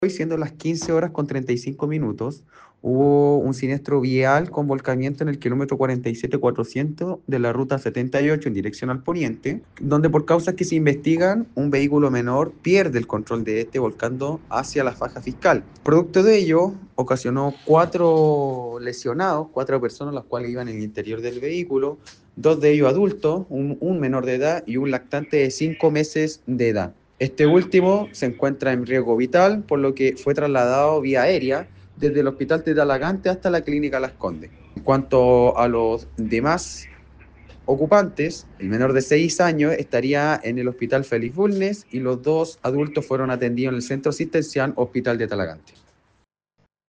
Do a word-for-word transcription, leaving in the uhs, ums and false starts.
Hoy, siendo las quince horas con treinta y cinco minutos, hubo un siniestro vial con volcamiento en el kilómetro cuarenta y siete cuatrocientos de la ruta setenta y ocho en dirección al poniente, donde por causas que se investigan, un vehículo menor pierde el control de este volcando hacia la faja fiscal. Producto de ello, ocasionó cuatro lesionados, cuatro personas las cuales iban en el interior del vehículo, dos de ellos adultos, un, un menor de edad y un lactante de cinco meses de edad. Este último se encuentra en riesgo vital, por lo que fue trasladado vía aérea desde el hospital de Talagante hasta la clínica Las Condes. En cuanto a los demás ocupantes, el menor de seis años estaría en el hospital Félix Bulnes y los dos adultos fueron atendidos en el centro asistencial Hospital de Talagante.